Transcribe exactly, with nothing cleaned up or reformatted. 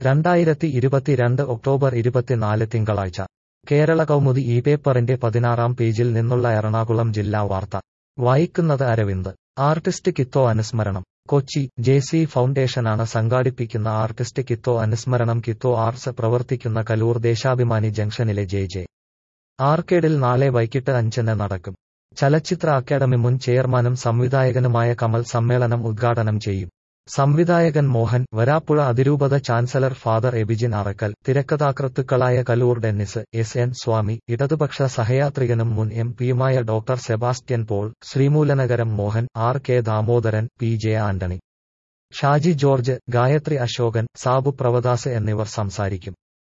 രണ്ടായിരത്തി ഇരുപത്തിരണ്ട് ഒക്ടോബർ ഇരുപത്തിനാല് തിങ്കളാഴ്ച കേരള കൗമുദി ഈ പേപ്പറിന്റെ പതിനാറാം പേജിൽ നിന്നുള്ള എറണാകുളം ജില്ലാ വാർത്ത വായിക്കുന്നത് അരവിന്ദ്. ആർട്ടിസ്റ്റ് കിത്തോ അനുസ്മരണം. കൊച്ചി ജെ സി ഫൗണ്ടേഷനാണ് സംഘാടിപ്പിക്കുന്ന ആർട്ടിസ്റ്റ് കിത്തോ അനുസ്മരണം. കിത്തോ ആർട്സ് പ്രവർത്തിക്കുന്ന കലൂർ ദേശാഭിമാനി ജംഗ്ഷനിലെ ജെ ജെ ആർക്കേഡിൽ നാളെ വൈകിട്ട് അഞ്ചിന് നടക്കും. ചലച്ചിത്ര അക്കാദമി മുൻ ചെയർമാനും സംവിധായകനുമായ കമൽ സമ്മേളനം ഉദ്ഘാടനം ചെയ്യും. സംവിധായകൻ മോഹൻ, വരാപ്പുഴ അതിരൂപത ചാൻസലർ ഫാദർ എബിജിൻ അറക്കൽ, തിരക്കഥാകൃത്തുക്കളായ കലൂർ ഡെന്നിസ്, എസ് എൻ സ്വാമി, ഇടതുപക്ഷ സഹയാത്രികനും മുൻ എം പിയുമായ doctor Sebastian Paul, Sreemoolanagaram Mohan, R K Damodaran, P J Antony, Shaji George, Gayathri Ashokan, Sabu Pravadas എന്നിവർ സംസാരിക്കും.